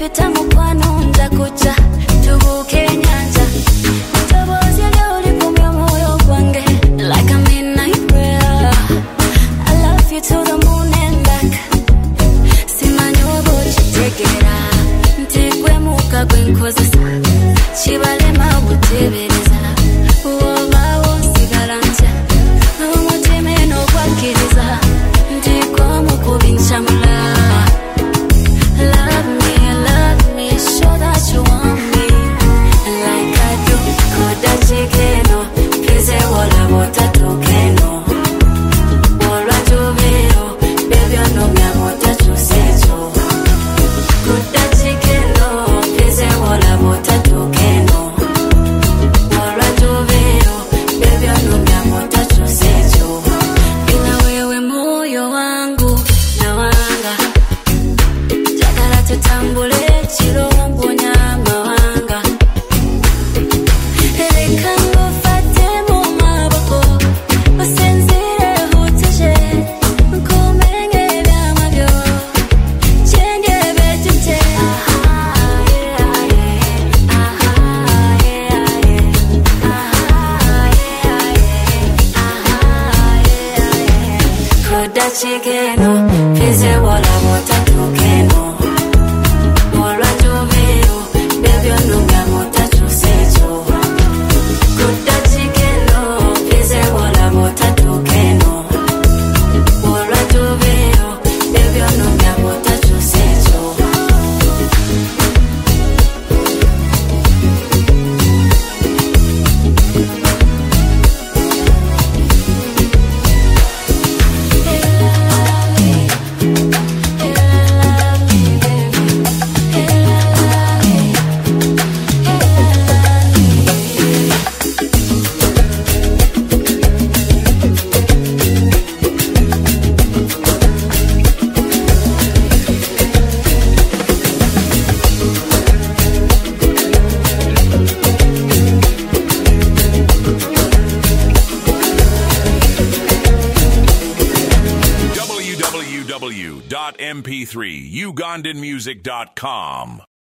tamu kwano ndakuja tubuke nyanja Tobozi leo likumya moyo gwange like a midnight prayer I love you to the moon and back Simanyobo chitegera Ntegwe muka gwenkozesa Chibalema butebereza Uoba wosigala ntya Umutima eno gwakiriza Ndiko mukubinchamula Love me, show that you want me Like I do, koda chikeno Pese wala bota tokeno Wala jovero, baby ono mia bota chusecho Koda chikeno, pese wala bota tokeno Wala jovero, baby ono mia bota chusecho Bila wewe moyo wangu na wanga Jagala tutambule chirombo nyama wanga Eleka ngufate mu maboko Usenzire hutije Nkumenge byamabyo Chenge betute Koda chikeno Pese wala mota tukeno Wala jovero Baby ono mia mota chusecho Koda chikeno Pese wala mota tukeno Wala jovero Baby ono mia mota chusecho www.mp3ugandanmusic.com